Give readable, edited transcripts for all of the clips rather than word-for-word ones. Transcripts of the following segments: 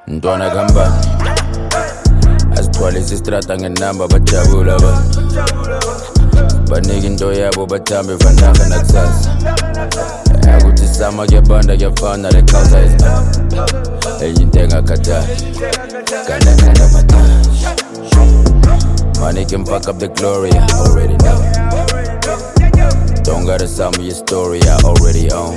Ntwana kambani asithwalisa istrata ngenamba bajabula abantu banika into yabo bathambe vananga nakusasa ukuthi sama kuyabanda kuyafana le culture is up enye into engakhathali kanakana matashi money can fuck up the glory, I already know. Don't gotta tell me your story, I already own.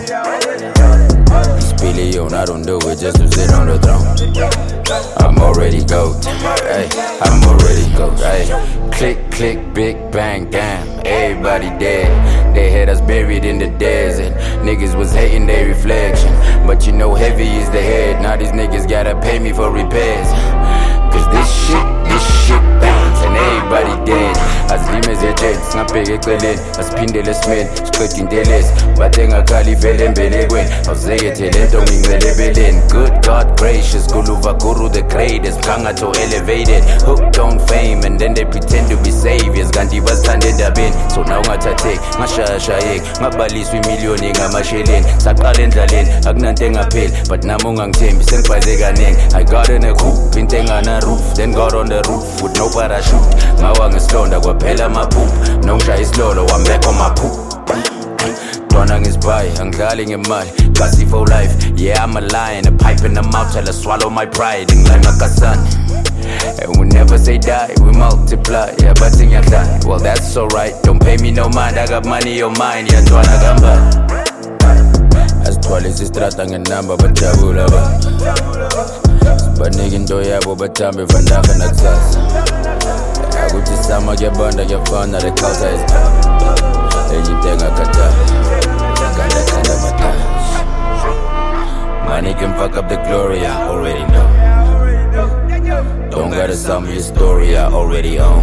It's billion, I don't do it just to sit on the throne. I'm already goat, hey, I'm already goat, hey. Click, click, big bang, damn, everybody dead. They had us buried in the desert. Niggas was hating their reflection, but you know heavy is the head. Now these niggas gotta pay me for repairs. Cause this shit bounce and everybody dead. Azilime zejet, singabheka eceleni asiphindele esimeni, siqeda intelezi bathe ngakhali ivele embelekweni awuzekethe lento ngingcele ebeleni. Good God gracious, Guluva Guru the greatest, Kangato elevated, hooked on fame and then they pretend to be saviors kanti bazithanda endabeni. So now ungathatheki, ngashayashayeki, ngabaliswa imiliyoni ngamasheleni. Saqala endlaleni, akunanto engapheli, but nami ungangithembi sengifaze kaningi. I got in a hoop, into engana roof, then got on the roof with no parachute. Ngawa ngesilonda kwaphela amaphupho, nongishaya isilolo wambekwa maphupho. Ntwana ngisibhayi, angidlali ngemali, kasi for life. Yeah, I'm a lion, a pipe in the mouth till I swallow my pride. Ngilay makasani, and we never say die, we multiply. Yeah, but ngiyadlala, well that's alright. Don't pay me no mind, I got money on mine. Yeah, ntwana kambani asithwalisa istrata ngenamba bajabula abantu banika into yabo bathambe vananga nakusasa ukuthi sama kuyabanda kuyafana le culture is up enye into engakhathali kanakana matashi money can fuck up the glory, I already know. Don't gotta tell me your story, I already own.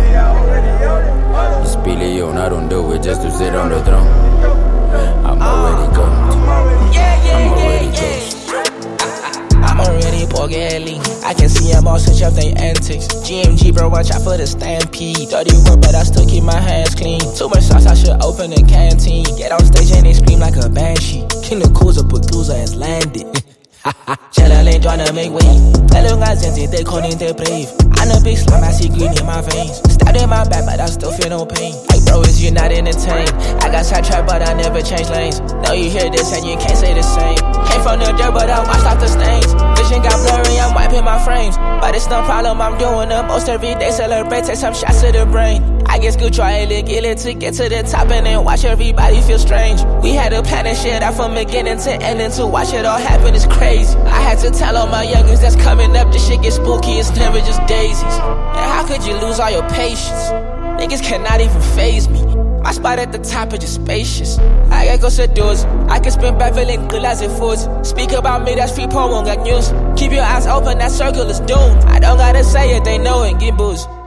It's billion, I don't do it just to sit on the throne. I'm already gone. I'm already ghost. I'm already Borgelli. I can see them all switch up their antics. GMG bro, watch out for the stampede. Dirty work, but I still keep my hands clean. Too much sauce, I should open the canteen. Get on stage and they scream like a banshee. King of Kuza, Baguza has landed. Channel ain't tryna make weight. Tell guys they calling they brave. I'm a big slime, I see green in my veins. Stabbed in my back, but I still feel no pain. Like bro, is you not entertained? I got sidetracked, but I never changed lanes. Now you hear this and you can't say the same. Came from the dirt, but I washed off the stains. Vision got blurry, I'm wiping my frames. But it's no problem, I'm doing the most every day. Celebrate, take some shots to the brain. I guess good try it to get to the top and then watch everybody feel strange. We had a plan and shit out from beginning to ending. To watch it all happen is crazy. I had to tell all my youngins that's coming up, this shit get spooky, it's never just daisies. And how could you lose all your patience? Niggas cannot even faze me. My spot at the top is just spacious. I got go seduce, I can spin Beverly and realize it foods. Speak about me, that's free porn, won't got news. Keep your eyes open, that circle is doomed. I don't gotta say it, they know it, get booze.